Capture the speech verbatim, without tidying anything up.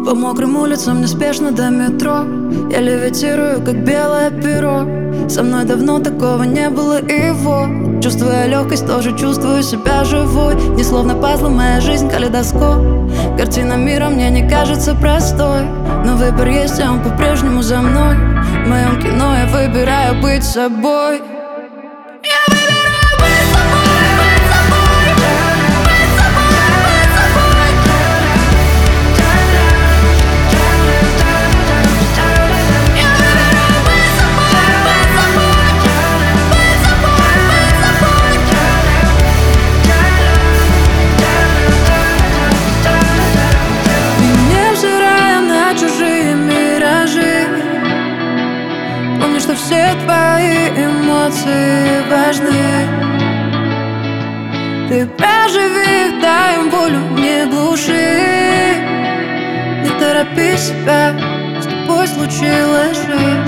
По мокрым улицам неспешно до метро. Я левитирую, как белое перо. Со мной давно такого не было, и вот, чувствуя легкость, тоже чувствую себя живой. Не словно пазл, моя жизнь калейдоскоп. Картина мира мне не кажется простой, но выбор есть, и он по-прежнему за мной. В моем кино я выбираю быть собой. Помни, что все твои эмоции важны. Ты проживи их, дай им волю, не глуши. Не торопи себя, с тобой случилось же.